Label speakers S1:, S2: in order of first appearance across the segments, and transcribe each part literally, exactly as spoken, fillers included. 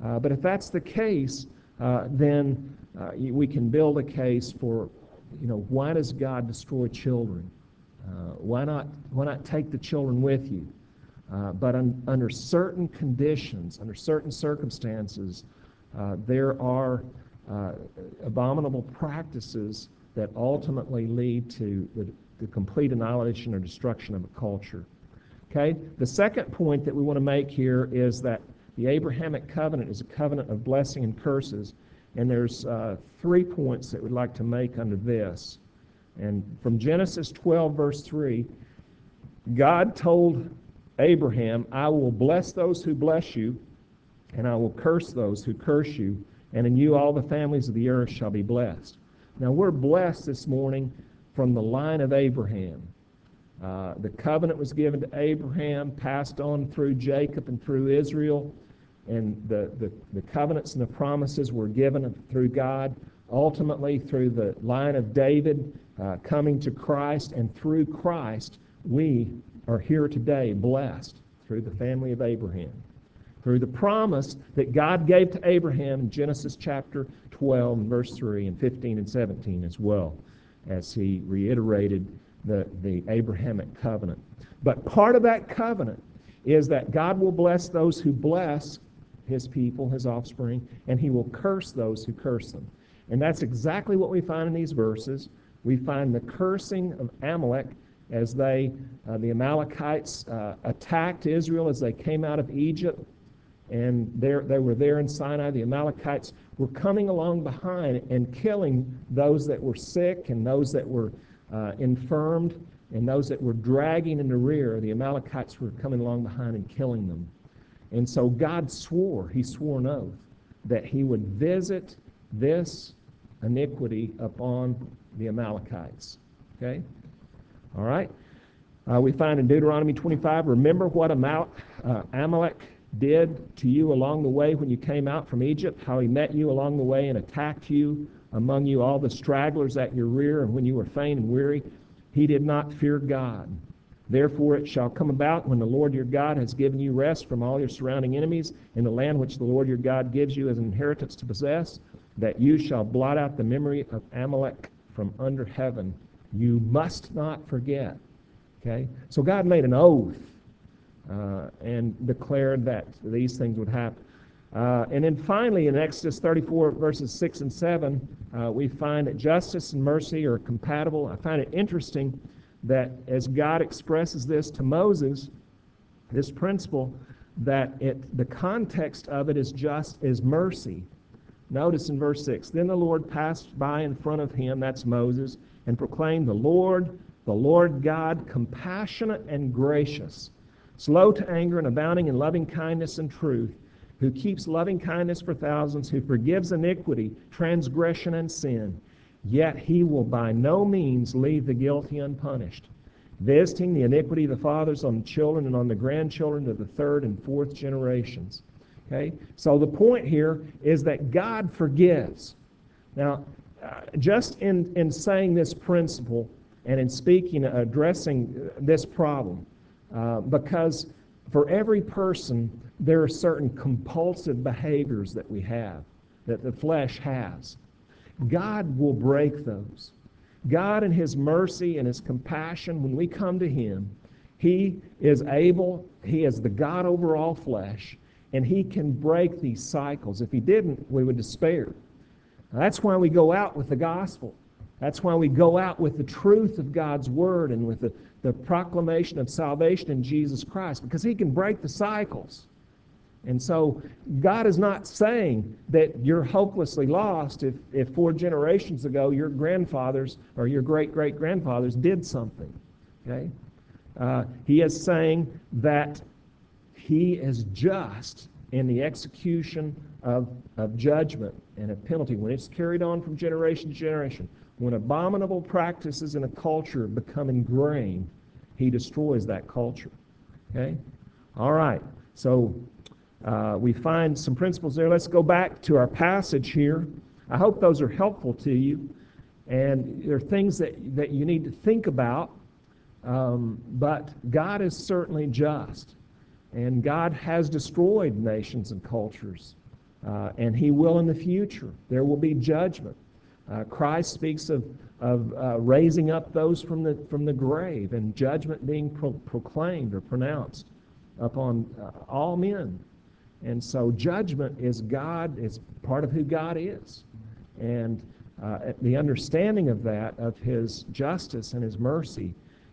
S1: Uh, but if that's the case, uh, then uh, we can build a case for, you know, why does God destroy children? Uh, why not why not take the children with you? Uh, but un, under certain conditions, under certain circumstances, uh, there are uh, abominable practices that ultimately lead to the, the complete annihilation or destruction of a culture. Okay? The second point that we want to make here is that the Abrahamic covenant is a covenant of blessing and curses. And there's uh, three points that we'd like to make under this. And from Genesis twelve, verse three, God told Abraham, I will bless those who bless you, and I will curse those who curse you, and in you all the families of the earth shall be blessed. Now we're blessed this morning from the line of Abraham. Uh, the covenant was given to Abraham, passed on through Jacob and through Israel, and the, the, the covenants and the promises were given through God, ultimately through the line of David uh, coming to Christ, and through Christ we are here today blessed through the family of Abraham, through the promise that God gave to Abraham in Genesis chapter twelve, and verse three, and fifteen and seventeen as well, as he reiterated the, the Abrahamic covenant. But part of that covenant is that God will bless those who bless his people, his offspring, and he will curse those who curse them. And that's exactly what we find in these verses. We find the cursing of Amalek as they, uh, the Amalekites uh, attacked Israel as they came out of Egypt, and there, they were there in Sinai. The Amalekites were coming along behind and killing those that were sick and those that were uh, infirmed and those that were dragging in the rear. The Amalekites were coming along behind and killing them. And so God swore, he swore an oath, that he would visit this iniquity upon the Amalekites. Okay? All right? Uh, we find in Deuteronomy twenty-five, remember what Amal- uh, Amalek did to you along the way when you came out from Egypt, how he met you along the way and attacked you, among you all the stragglers at your rear, and when you were faint and weary, he did not fear God. Therefore it shall come about when the Lord your God has given you rest from all your surrounding enemies in the land which the Lord your God gives you as an inheritance to possess, that you shall blot out the memory of Amalek from under heaven. You must not forget. Okay? So God made an oath uh, and declared that these things would happen. Uh, and then finally in Exodus thirty-four, verses six and seven, uh, we find that justice and mercy are compatible. I find it interesting that as God expresses this to Moses, this principle, that it the context of it is just is mercy. Notice in verse six, then the Lord passed by in front of him, that's Moses, and proclaimed, the Lord, the Lord God, compassionate and gracious, slow to anger and abounding in loving kindness and truth, who keeps loving kindness for thousands, who forgives iniquity, transgression, and sin. Yet he will by no means leave the guilty unpunished, visiting the iniquity of the fathers on the children and on the grandchildren to the third and fourth generations. Okay? So the point here is that God forgives. Now, uh, just in, in saying this principle and in speaking, addressing this problem, uh, because for every person, there are certain compulsive behaviors that we have, that the flesh has. God will break those. God in his mercy and his compassion, when we come to him, he is able, he is the God over all flesh, and he can break these cycles. If he didn't, we would despair. Now, that's why we go out with the gospel. That's why we go out with the truth of God's word and with the, the proclamation of salvation in Jesus Christ, because he can break the cycles. And so God is not saying that you're hopelessly lost if, if four generations ago your grandfathers or your great-great-grandfathers did something. Okay? Uh, he is saying that he is just in the execution of, of judgment and a penalty. When it's carried on from generation to generation, when abominable practices in a culture become ingrained, he destroys that culture. Okay? All right. So Uh, we find some principles there. Let's go back to our passage here. I hope those are helpful to you. And there are things that, that you need to think about. Um, but God is certainly just. And God has destroyed nations and cultures uh, and he will in the future. There will be judgment. Uh, Christ speaks of, of uh, raising up those from the, from the grave and judgment being pro- proclaimed or pronounced upon uh, all men. And so judgment is God, is part of who God is. And uh, the understanding of that, of his justice and his mercy,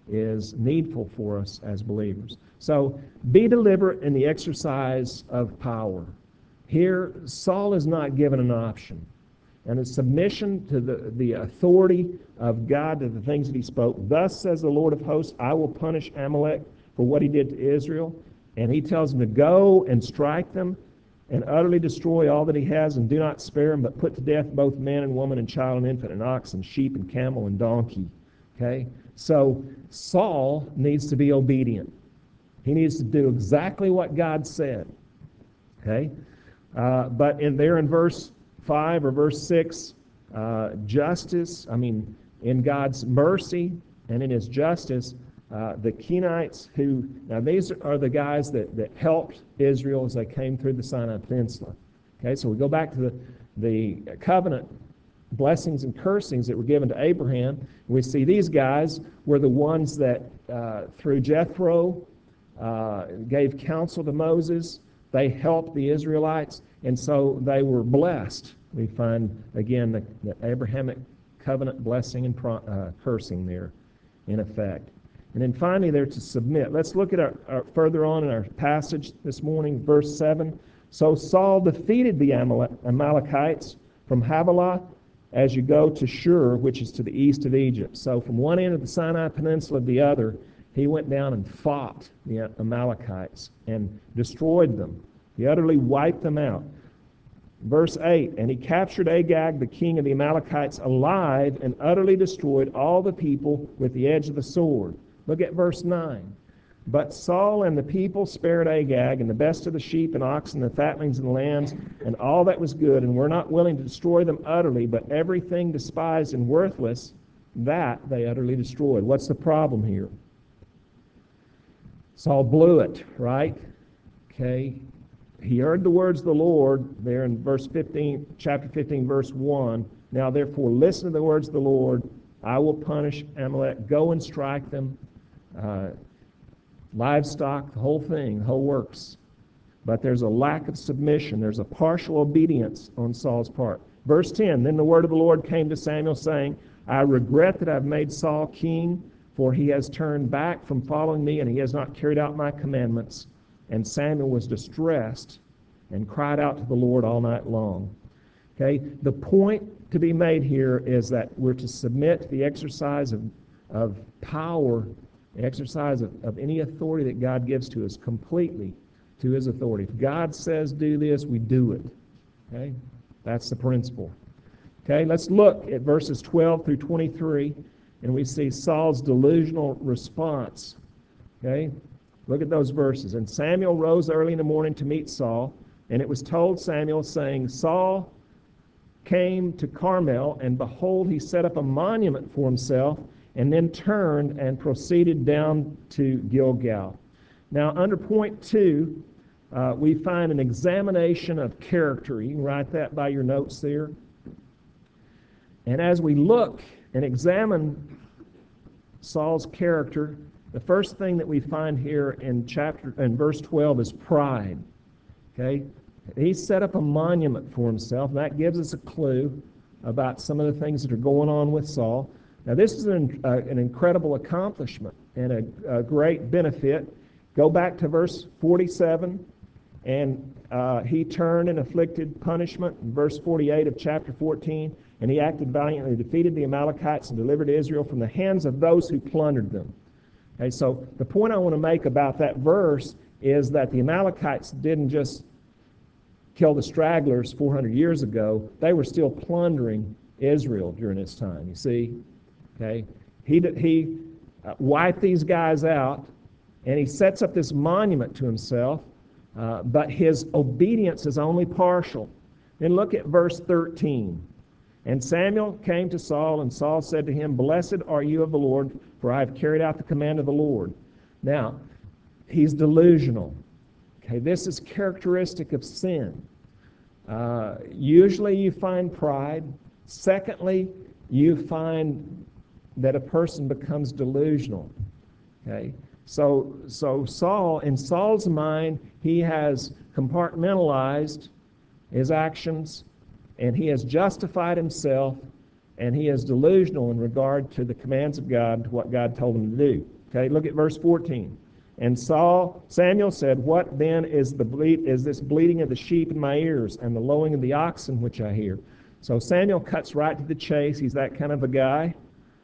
S1: is needful for us as believers. So be deliberate in the exercise of power. Here, Saul is not given an option. And a submission to the, the authority of God, to the things that he spoke. Thus says the Lord of hosts, I will punish Amalek for what he did to Israel. And he tells him to go and strike them and utterly destroy all that he has, and do not spare him, but put to death both man and woman and child and infant and ox and sheep and camel and donkey. Okay? So Saul needs to be obedient. He needs to do exactly what God said. Okay? Uh, but in there in verse five or verse six, uh, justice, I mean, in God's mercy and in his justice, uh, the Kenites who, now these are the guys that, that helped Israel as they came through the Sinai Peninsula. Okay, so we go back to the, the covenant blessings and cursings that were given to Abraham. We see these guys were the ones that, uh, through Jethro, uh, gave counsel to Moses. They helped the Israelites, and so they were blessed. We find, again, the, the Abrahamic covenant blessing and pro, uh, cursing there in effect. And then finally, they're to submit. Let's look at our, our further on in our passage this morning, verse seven. So Saul defeated the Amalekites from Havilah as you go to Shur, which is to the east of Egypt. So from one end of the Sinai Peninsula to the other, he went down and fought the Amalekites and destroyed them. He utterly wiped them out. Verse eight, and he captured Agag, the king of the Amalekites, alive, and utterly destroyed all the people with the edge of the sword. Look at verse nine. But Saul and the people spared Agag, and the best of the sheep and oxen, the fatlings and lambs, and all that was good, and were not willing to destroy them utterly, but everything despised and worthless, that they utterly destroyed. What's the problem here? Saul blew it, right? Okay. He heard the words of the Lord there in verse fifteen, chapter fifteen, verse one. Now therefore listen to the words of the Lord. I will punish Amalek. Go and strike them. Uh, livestock, the whole thing, the whole works. But there's a lack of submission. There's a partial obedience on Saul's part. Verse ten, then the word of the Lord came to Samuel, saying, I regret that I've made Saul king, for he has turned back from following me, and he has not carried out my commandments. And Samuel was distressed and cried out to the Lord all night long. Okay, the point to be made here is that we're to submit to the exercise of, of power, the exercise of, of any authority that God gives to us completely to his authority. If God says do this, we do it. Okay, that's the principle. Okay, let's look at verses twelve through twenty-three, and we see Saul's delusional response. Okay, look at those verses. And Samuel rose early in the morning to meet Saul, and it was told Samuel, saying, Saul came to Carmel, and behold, he set up a monument for himself, and then turned and proceeded down to Gilgal. Now, under point two, uh, we find an examination of character. You can write that by your notes there. And as we look and examine Saul's character, the first thing that we find here in chapter in verse twelve is pride. Okay? He set up a monument for himself, and that gives us a clue about some of the things that are going on with Saul. Now, this is an, uh, an incredible accomplishment and a, a great benefit. Go back to verse forty-seven, and uh, he turned and afflicted punishment. In verse forty-eight of chapter fourteen, and he acted valiantly, defeated the Amalekites, and delivered Israel from the hands of those who plundered them. Okay, so the point I want to make about that verse is that the Amalekites didn't just kill the stragglers four hundred years ago. They were still plundering Israel during this time, you see. Okay, he, he uh, wiped these guys out, and he sets up this monument to himself, uh, but his obedience is only partial. Then look at verse thirteen. And Samuel came to Saul, and Saul said to him, Blessed are you of the Lord, for I have carried out the command of the Lord. Now, he's delusional. Okay, this is characteristic of sin. Uh, usually you find pride. Secondly, you find that a person becomes delusional. Okay? So, so Saul, in Saul's mind, he has compartmentalized his actions, and he has justified himself, and he is delusional in regard to the commands of God, to what God told him to do. Okay, look at verse fourteen. And Saul, Samuel said, "What then is the bleat, is this bleating of the sheep in my ears, and the lowing of the oxen which I hear?" So Samuel cuts right to the chase. He's that kind of a guy.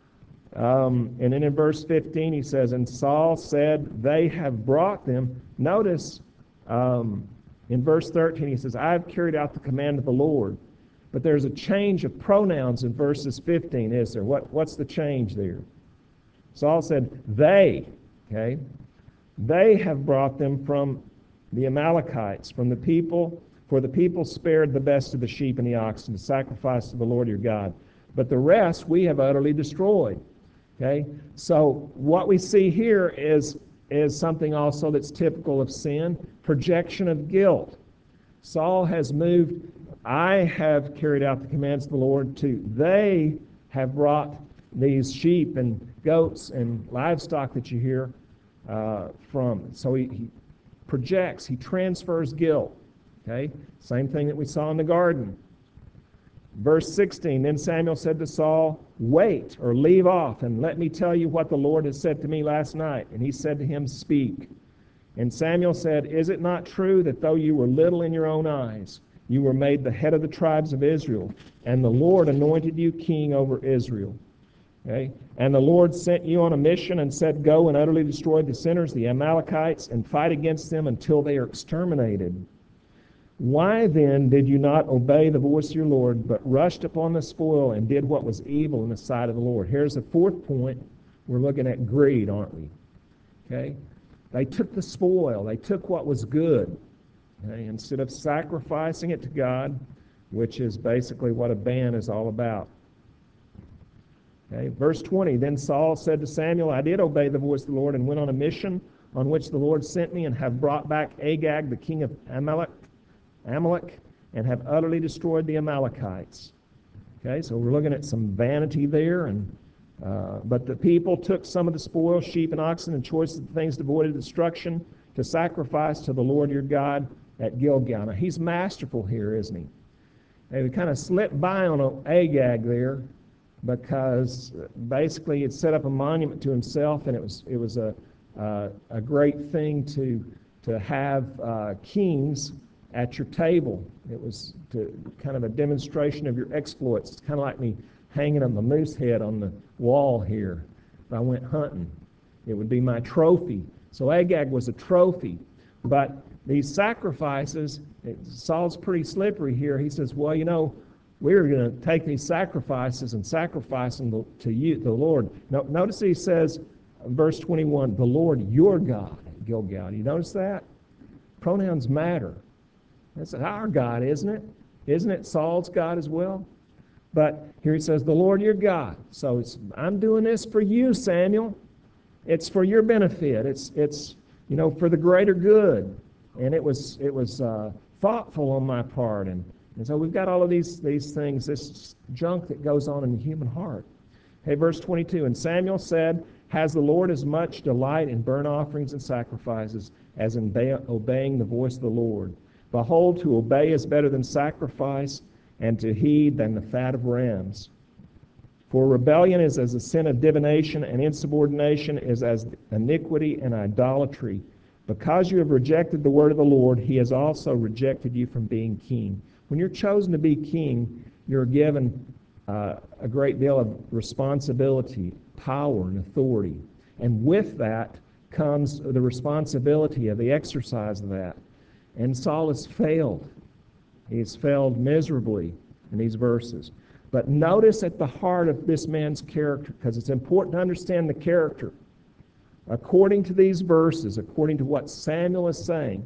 S1: Um, and then in verse fifteen, he says, "And Saul said, they have brought them." Notice um, in verse thirteen, he says, "I have carried out the command of the Lord." But there's a change of pronouns in verses fifteen, is there? What, what's the change there? Saul said, "They," okay? "They have brought them from the Amalekites, from the people, for the people spared the best of the sheep and the oxen to sacrifice to the Lord your God. But the rest we have utterly destroyed." Okay? So what we see here is, is something also that's typical of sin, projection of guilt. Saul has moved, "I have carried out the commands of the Lord," to "they have brought these sheep and goats and livestock that you hear uh, from." So he, he projects, he transfers guilt. Okay? Same thing that we saw in the garden. Verse sixteen, "Then Samuel said to Saul, wait," or leave off, "and let me tell you what the Lord has said to me last night." And he said to him, "Speak." And Samuel said, "Is it not true that though you were little in your own eyes, you were made the head of the tribes of Israel, and the Lord anointed you king over Israel? Okay? And the Lord sent you on a mission and said, go and utterly destroy the sinners, the Amalekites, and fight against them until they are exterminated. Why then did you not obey the voice of your Lord, but rushed upon the spoil and did what was evil in the sight of the Lord?" Here's the fourth point. We're looking at greed, aren't we? Okay? They took the spoil. They took what was good. Okay? Instead of sacrificing it to God, which is basically what a ban is all about. Okay? Verse twenty, "Then Saul said to Samuel, I did obey the voice of the Lord and went on a mission on which the Lord sent me, and have brought back Agag, the king of Amalek, Amalek, and have utterly destroyed the Amalekites." Okay, so we're looking at some vanity there. And uh, but the people took some of the spoil, sheep and oxen, and choice of the things devoid of destruction, to sacrifice to the Lord your God at Gilgal. Now, he's masterful here, isn't he? And we kind of slipped by on Agag there, because basically it set up a monument to himself, and it was it was a uh, a great thing to to have uh, kings at your table. It was to, kind of a demonstration of your exploits. It's kind of like me hanging on the moose head on the wall here. If I went hunting, it would be my trophy. So Agag was a trophy. But these sacrifices, it, Saul's pretty slippery here. He says, well, you know, we're going to take these sacrifices and sacrifice them to you, the Lord. No, notice he says, verse twenty-one, "the Lord your God at Gilgal." You notice that? Pronouns matter. That's our God, isn't it? Isn't it Saul's God as well? But here he says, "the Lord your God." So it's, I'm doing this for you, Samuel. It's for your benefit. It's, it's you know, for the greater good. And it was it was uh, thoughtful on my part. And, and so we've got all of these, these things, this junk that goes on in the human heart. Hey, verse twenty-two, "And Samuel said, has the Lord as much delight in burnt offerings and sacrifices as in ba- obeying the voice of the Lord? Behold, to obey is better than sacrifice, and to heed than the fat of rams. For rebellion is as a sin of divination, and insubordination is as iniquity and idolatry. Because you have rejected the word of the Lord, he has also rejected you from being king." When you're chosen to be king, you're given uh, a great deal of responsibility, power, and authority. And with that comes the responsibility of the exercise of that. And Saul has failed. He's failed miserably in these verses. But notice at the heart of this man's character, because it's important to understand the character. According to these verses, according to what Samuel is saying,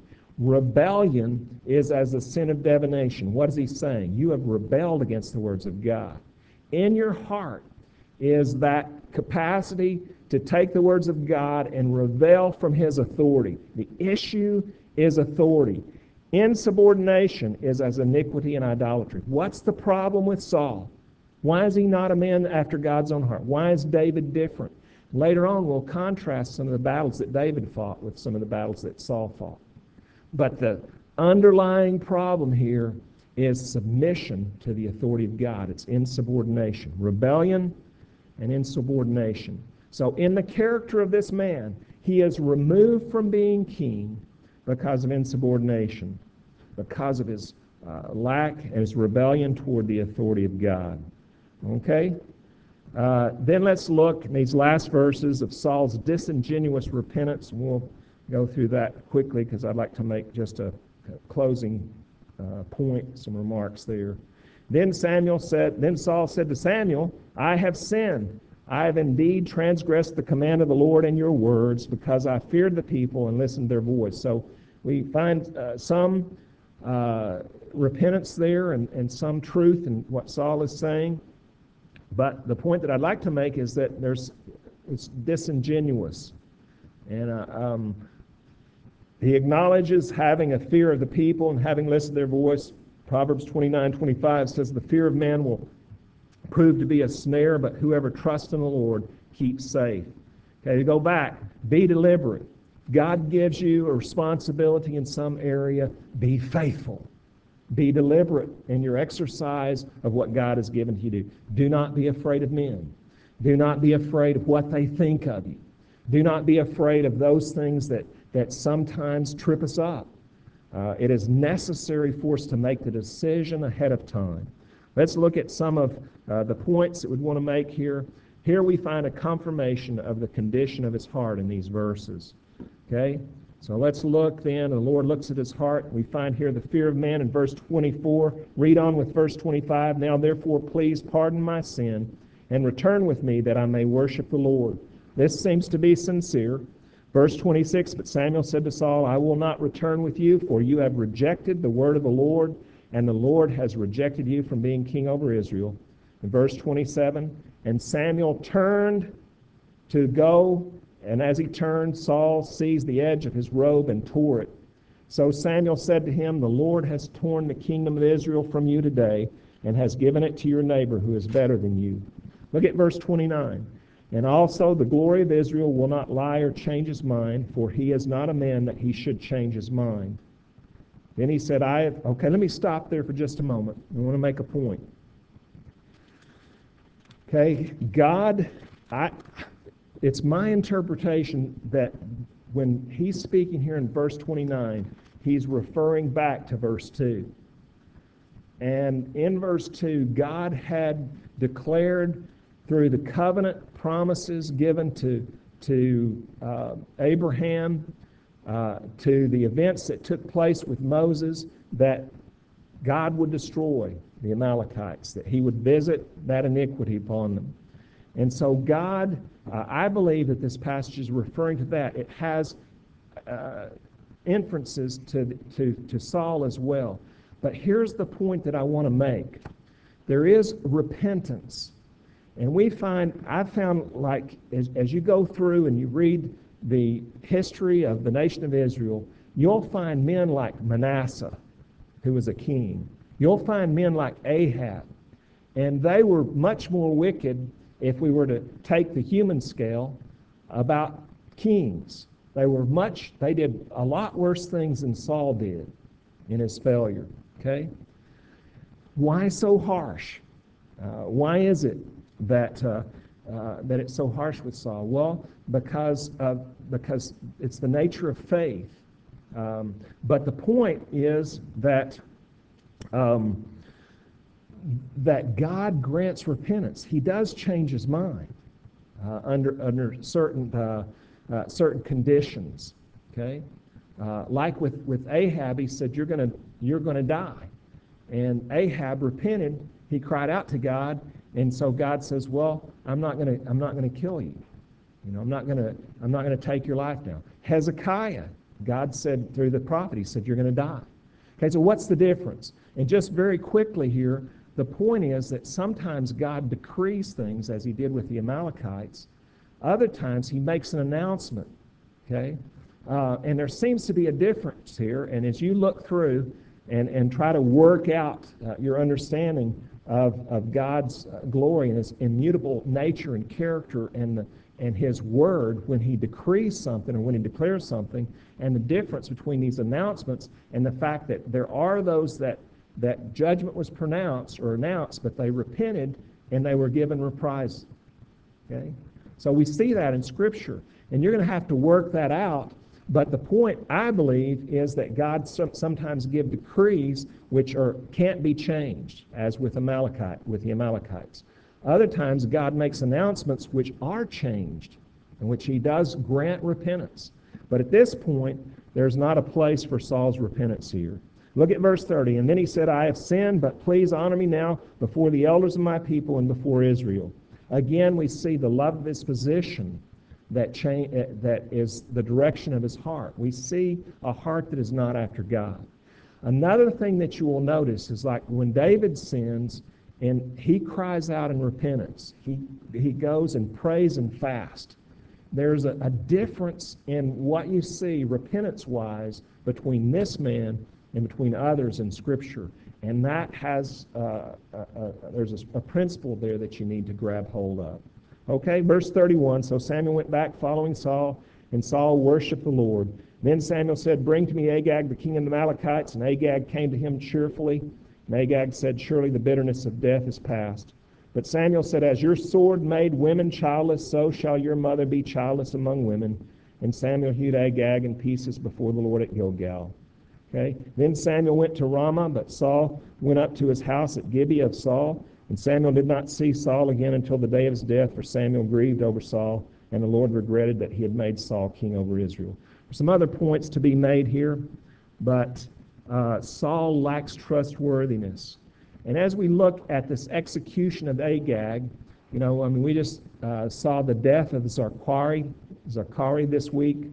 S1: rebellion is as a sin of divination. What is he saying? You have rebelled against the words of God. In your heart is that capacity to take the words of God and rebel from his authority. The issue is authority. Insubordination is as iniquity and idolatry. What's the problem with Saul? Why is he not a man after God's own heart? Why is David different? Later on, we'll contrast some of the battles that David fought with some of the battles that Saul fought. But the underlying problem here is submission to the authority of God. It's insubordination, rebellion and insubordination. So in the character of this man, he is removed from being king because of insubordination, because of his uh, lack and his rebellion toward the authority of God. Okay? Uh, then let's look in these last verses of Saul's disingenuous repentance. We'll go through that quickly because I'd like to make just a closing uh, point, some remarks there. Then Samuel said, then Saul said to Samuel, I have sinned. I have indeed transgressed the command of the Lord and your words because I feared the people and listened to their voice. So we find uh, some uh, repentance there and, and some truth in what Saul is saying. But the point that I'd like to make is that there's it's disingenuous. And uh, um, he acknowledges having a fear of the people and having listened to their voice. Proverbs twenty-nine twenty-five says, the fear of man will prove to be a snare, but whoever trusts in the Lord keeps safe. Okay, to go back, be deliberate. God gives you a responsibility in some area, be faithful. Be deliberate in your exercise of what God has given to you to do. Do not be afraid of men. Do not be afraid of what they think of you. Do not be afraid of those things that, that sometimes trip us up. Uh, it is necessary for us to make the decision ahead of time. Let's look at some of uh, the points that we want to make here. Here we find a confirmation of the condition of his heart in these verses. Okay? So let's look then. The Lord looks at his heart. We find here the fear of man in verse twenty-four. Read on with verse twenty-five. Now therefore please pardon my sin and return with me that I may worship the Lord. This seems to be sincere. Verse twenty-six, but Samuel said to Saul, I will not return with you, for you have rejected the word of the Lord, and the Lord has rejected you from being king over Israel. In verse twenty-seven, and Samuel turned to go, and as he turned, Saul seized the edge of his robe and tore it. So Samuel said to him, the Lord has torn the kingdom of Israel from you today, and has given it to your neighbor who is better than you. Look at verse twenty-nine. And also the glory of Israel will not lie or change his mind, for he is not a man that he should change his mind. Then he said, I have, okay, let me stop there for just a moment. I want to make a point. Okay, God, I, it's my interpretation that when he's speaking here in verse twenty-nine, he's referring back to verse two. And in verse two, God had declared through the covenant promises given to, to uh, Abraham, uh, to the events that took place with Moses, that God would destroy the Amalekites, that he would visit that iniquity upon them. And so God, uh, I believe that this passage is referring to that. It has uh, inferences to, to, to Saul as well. But here's the point that I want to make. There is repentance. And we find, I've found, like, as, as you go through and you read the history of the nation of Israel, you'll find men like Manasseh, who was a king. You'll find men like Ahab. And they were much more wicked, if we were to take the human scale, about kings. They were much, they did a lot worse things than Saul did in his failure. Okay? Why so harsh? Uh, why is it that uh, uh, that it's so harsh with Saul? Well, because uh, because it's the nature of faith. Um, but the point is that um, that God grants repentance. He does change his mind uh, under under certain uh, uh, certain conditions. Okay, uh, like with with Ahab, he said, "You're gonna you're gonna die," and Ahab repented. He cried out to God. And so God says, well, I'm not going to I'm not going to kill you. You know, I'm not going to I'm not going to take your life now. Hezekiah, God said through the prophet, he said, you're going to die. Okay, so what's the difference? And just very quickly here, the point is that sometimes God decrees things as he did with the Amalekites. Other times he makes an announcement. Okay? Uh, and there seems to be a difference here. And as you look through and, and try to work out uh, your understanding of, of God's uh, glory and His immutable nature and character and, the, and His word when He decrees something or when He declares something, and the difference between these announcements and the fact that there are those that, that judgment was pronounced or announced, but they repented and they were given reprisal. Okay? So we see that in Scripture. And you're going to have to work that out. But the point, I believe, is that God some, sometimes give decrees which are can't be changed, as with Amalekite, with the Amalekites. Other times, God makes announcements which are changed, in which He does grant repentance. But at this point, there's not a place for Saul's repentance here. Look at verse thirty. And then he said, I have sinned, but please honor me now before the elders of my people and before Israel. Again, we see the love of his position that cha- that is the direction of his heart. We see a heart that is not after God. Another thing that you will notice is like when David sins and he cries out in repentance, he, he goes and prays and fasts. There's a, a difference in what you see repentance-wise between this man and between others in Scripture. And that has, uh, a, a, there's a, a principle there that you need to grab hold of. Okay, verse thirty-one, so Samuel went back following Saul, and Saul worshipped the Lord. Then Samuel said, bring to me Agag, the king of the Amalekites. And Agag came to him cheerfully. And Agag said, surely the bitterness of death is past. But Samuel said, as your sword made women childless, so shall your mother be childless among women. And Samuel hewed Agag in pieces before the Lord at Gilgal. Okay. Then Samuel went to Ramah, but Saul went up to his house at Gibeah of Saul. And Samuel did not see Saul again until the day of his death, for Samuel grieved over Saul, and the Lord regretted that he had made Saul king over Israel. There's some other points to be made here, but uh, Saul lacks trustworthiness. And as we look at this execution of Agag, you know, I mean, we just uh, saw the death of Zarqari, Zarqari this week.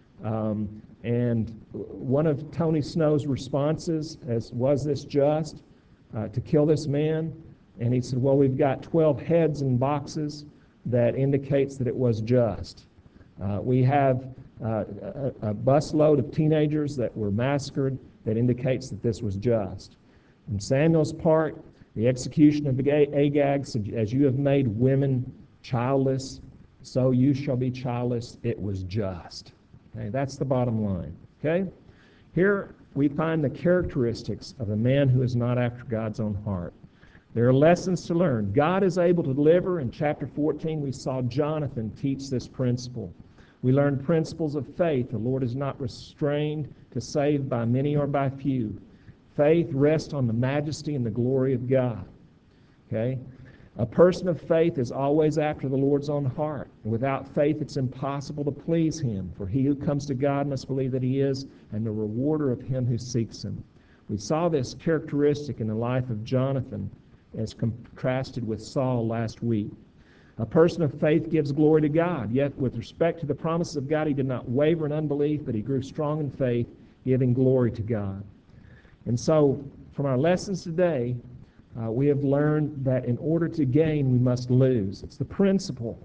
S1: Um, and one of Tony Snow's responses as, was this just uh, to kill this man? And he said, well, we've got twelve heads in boxes that indicates that it was just. Uh, we have uh, a, a busload of teenagers that were massacred that indicates that this was just. In Samuel's part, the execution of Agag, as you have made women childless, so you shall be childless, it was just. Okay, that's the bottom line. Okay? Here we find the characteristics of a man who is not after God's own heart. There are lessons to learn. God is able to deliver. In chapter fourteen, we saw Jonathan teach this principle. We learned principles of faith. The Lord is not restrained to save by many or by few. Faith rests on the majesty and the glory of God. Okay? A person of faith is always after the Lord's own heart. And without faith, it's impossible to please Him. For he who comes to God must believe that He is, and the rewarder of him who seeks Him. We saw this characteristic in the life of Jonathan as contrasted with Saul last week. A person of faith gives glory to God, yet with respect to the promises of God, he did not waver in unbelief, but he grew strong in faith, giving glory to God. And so, from our lessons today, uh, we have learned that in order to gain, we must lose. It's the principle.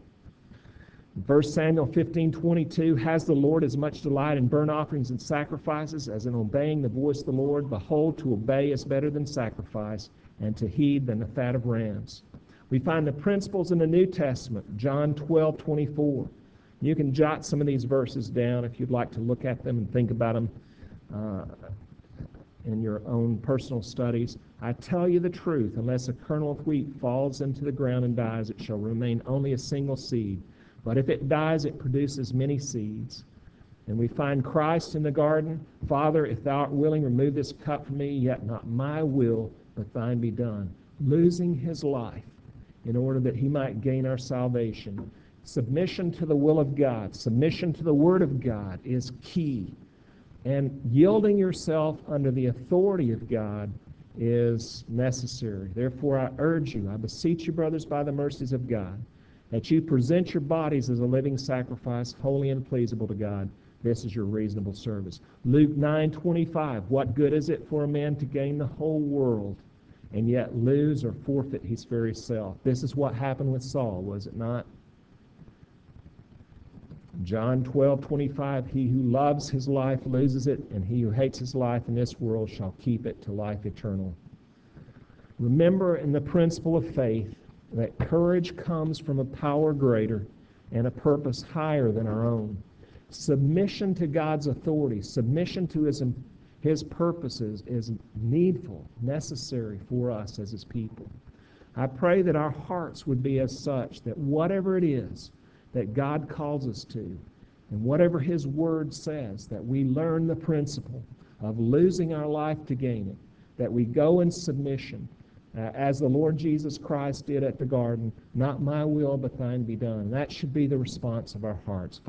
S1: First Samuel fifteen twenty-two, has the Lord as much delight in burnt offerings and sacrifices as in obeying the voice of the Lord? Behold, to obey is better than sacrifice, and to heed than the fat of rams. We find the principles in the New Testament, John twelve twenty-four. You can jot some of these verses down if you'd like to look at them and think about them uh, in your own personal studies. I tell you the truth, unless a kernel of wheat falls into the ground and dies, it shall remain only a single seed. But if it dies, it produces many seeds. And we find Christ in the garden. Father, if thou art willing, remove this cup from me, yet not my will, but thine be done. Losing his life in order that he might gain our salvation. Submission to the will of God, submission to the Word of God is key. And yielding yourself under the authority of God is necessary. Therefore, I urge you, I beseech you, brothers, by the mercies of God, that you present your bodies as a living sacrifice, holy and pleasable to God. This is your reasonable service. Luke nine twenty-five, what good is it for a man to gain the whole world and yet lose or forfeit his very self? This is what happened with Saul, was it not? John twelve twenty-five, he who loves his life loses it, and he who hates his life in this world shall keep it to life eternal. Remember in the principle of faith that courage comes from a power greater and a purpose higher than our own. Submission to God's authority, submission to his, his purposes is needful, necessary for us as his people. I pray that our hearts would be as such that whatever it is that God calls us to, and whatever his word says, that we learn the principle of losing our life to gain it, that we go in submission, uh, as the Lord Jesus Christ did at the garden, not my will but thine be done. That should be the response of our hearts.